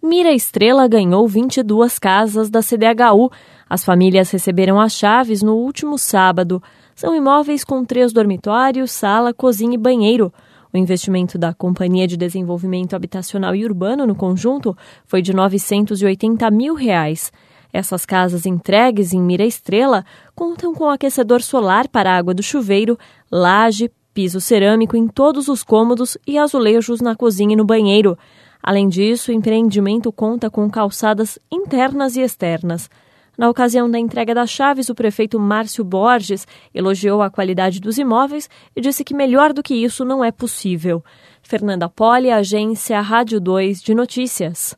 Mira Estrela ganhou 22 casas da CDHU. As famílias receberam as chaves no último sábado. São imóveis com 3 dormitórios, sala, cozinha e banheiro. O investimento da Companhia de Desenvolvimento Habitacional e Urbano no conjunto foi de R$ 980 mil. Essas casas entregues em Mira Estrela contam com aquecedor solar para a água do chuveiro, laje, piso cerâmico em todos os cômodos e azulejos na cozinha e no banheiro. Além disso, o empreendimento conta com calçadas internas e externas. Na ocasião da entrega das chaves, o prefeito Márcio Borges elogiou a qualidade dos imóveis e disse que melhor do que isso não é possível. Fernanda Poli, Agência Rádio 2 de Notícias.